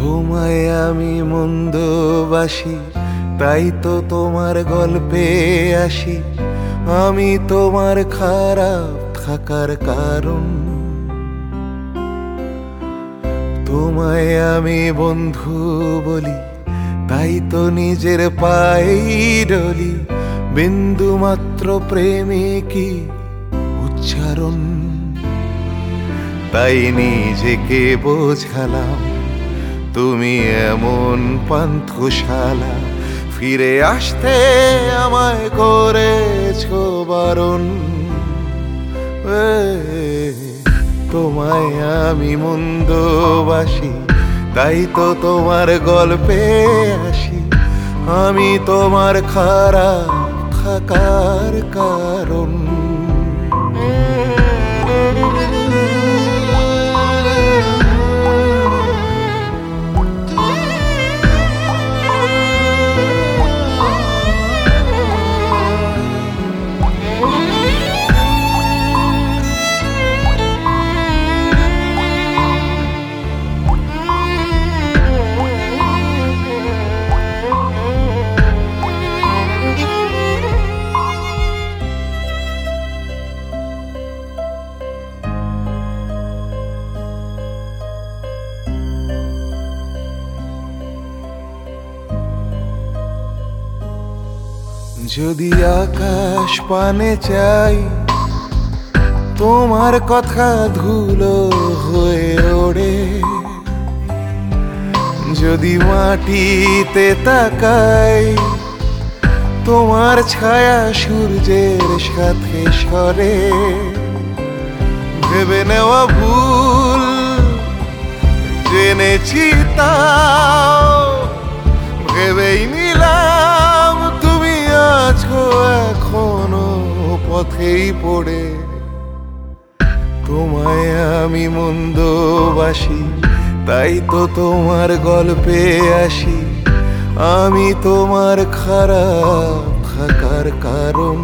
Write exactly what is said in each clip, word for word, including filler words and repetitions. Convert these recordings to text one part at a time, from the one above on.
তোমায় আমি মন্দবাসি, তাই তো তোমার গল্পে আসি। আমি তোমার খারাপ থাকার কারণ। তোমায় আমি বন্ধু বলি, তাই তো নিজের পায়েই ডলি। বিন্দু মাত্র প্রেমে কি উচ্চারণ, তাই নিজেকে বোঝালাম তুমি এমন পান্থশালা। ফিরে আসতে আমায় করেছো বারণ। তোমায় আমি মন্দবাসি, তাই তো তোমার গল্পে আসি। আমি তোমার খারাপ থাকার কারণ। যদি আকাশ পানে চাই, তোমার কথা ধুলো হয়ে ওড়ে। যদি মাটিতে তাকাই, তোমার ছায়া সূর্যের সাথে সরে। ভেবে নেওয়া ভুল জেনেছি, তাও ভেবেই নিলাম তুমি আছো এখনো পথেই পড়ে। তোমায় আমি মন্দবাসি, তাই তো তোমার গল্পে আসি। আমি তোমার খারাপ থাকার কারণ।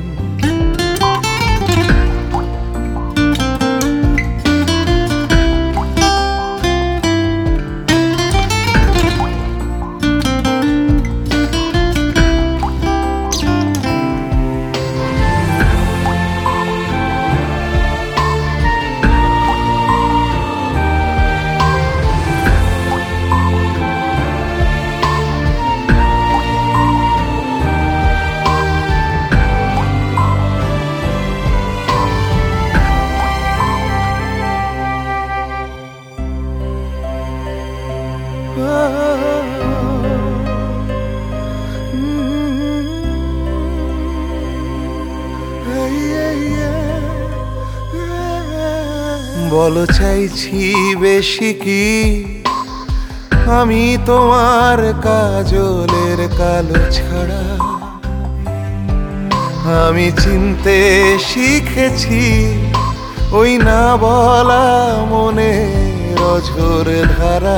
বলো চাইছি বেশি কি, আমি তোমার কাজলের কালো ছাড়া। আমি চিনতে শিখেছি ওই না বলা মনের অঝোর ধারা।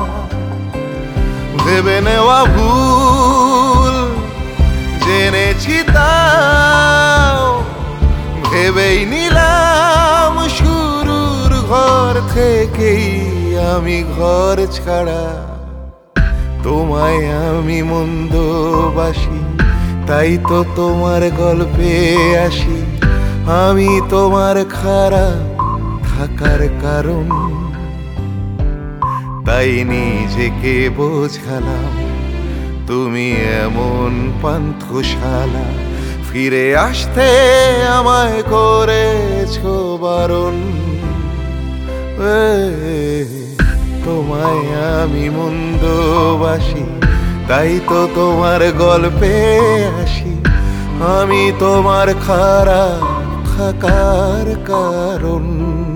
ভেবে নেওয়া ভুল জেনেছি, তাও ভেবেই নিলাম শুরুর ঘর থেকেই আমি ঘর ছাড়া। তোমায় আমি মন্দবাসি, তাই তো তোমার গল্পে আসি। আমি তোমার খারাপ থাকার কারণ, তাই নিজেকে বোঝালাম তুমি এমন পান্থশালা। ফিরে আসতে আমায় করেছো বারণ। তোমায় আমি মন্দবাসি, তাই তো তোমার গল্পে আসি। আমি তোমার খারাপ থাকার কারণ।